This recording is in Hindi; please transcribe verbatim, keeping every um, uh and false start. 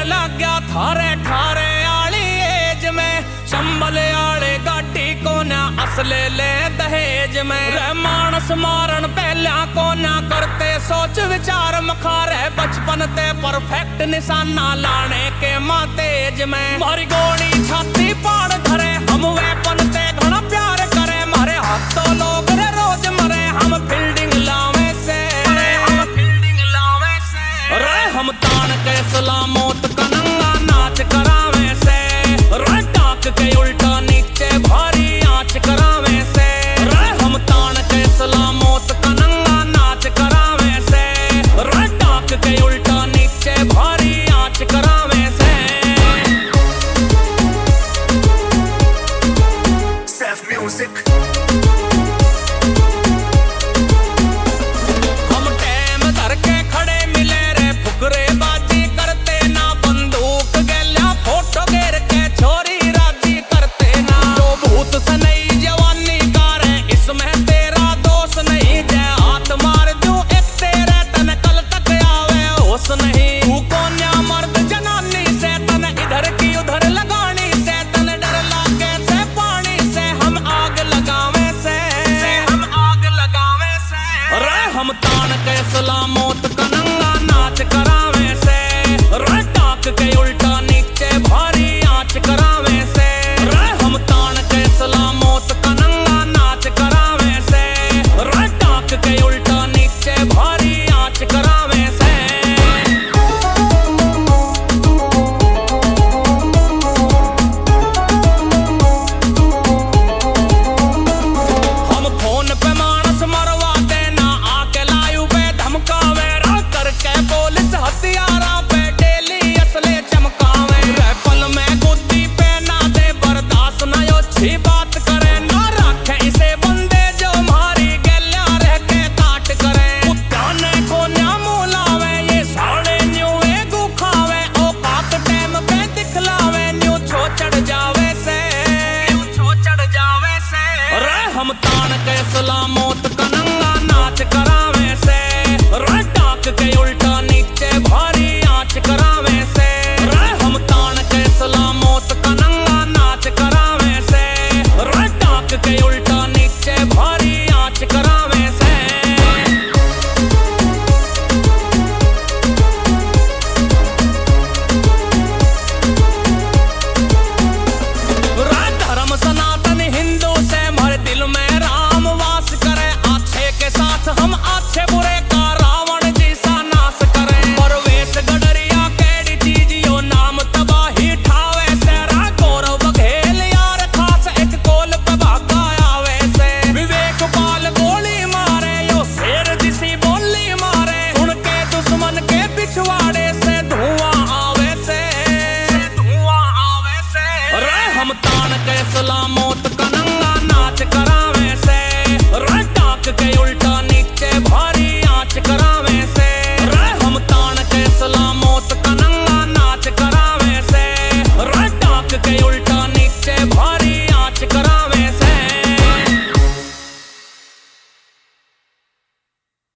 लग गया थारे ठारे आली एज में, शंबल आले गाड़ी को ना असले ले दहेज में। रे मानस मारन पहला को ना करते सोच विचार मखारे, बचपन ते परफेक्ट निशाना लाने के माँ तेज में। मारी गोली छाती पाड़ धरे हम वेपन ते घना प्यार करे, मारे हाथ तो लोग रे रोज मरे हम फील्डिंग लावे से, हम फील्डिंग लावे से। रे हम तान के सलामत कनंगा नाच करावे से, रे टाक के उल्टा नीचे भारी आंच करावे से। रे हम तान के सलामत कनंगा नाच करावे से, रे टाक के उल्टा नीचे भारी आंच करावे से। Self music.